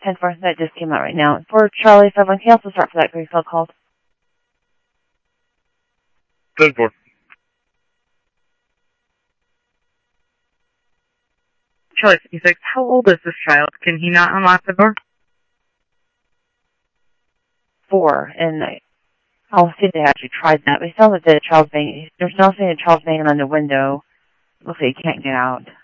10-4, that just came out right now. For Charlie 7, can you also start for that Grayfield call? 10-4. Charlie 56, how old is this child? Can he not unlock the door? 4, and I'll see if they actually tried that. But it sounds like the child's banging. There's nothing the child's banging on the window. Looks like he can't get out.